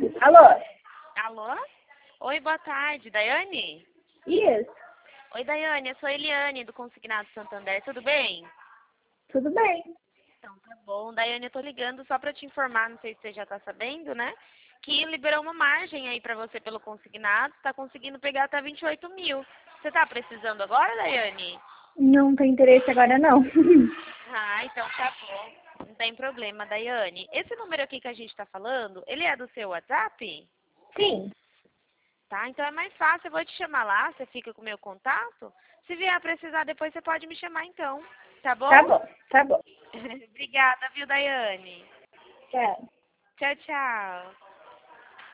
Alô? Alô? Oi, boa tarde, Daiane? Isso, Oi, Daiane, eu sou a Eliane, do Consignado Santander, tudo bem? tudo bem. Então, tá bom. Daiane, eu tô ligando só pra te informar, não sei se você já tá sabendo, né? Que liberou uma margem aí pra você pelo Consignado, tá conseguindo pegar até 28 mil. Você tá precisando agora, Daiane? Não tem interesse agora, não. Ah, então tá bom. Não tem problema, Daiane. Esse número aqui que a gente tá falando, ele é do seu WhatsApp? Sim, Tá, então é mais fácil, eu vou te chamar lá, você fica com o meu contato. Se vier a precisar, depois você pode me chamar então, tá bom? tá bom, tá bom. Obrigada, viu, Daiane? Tchau. Tchau, tchau.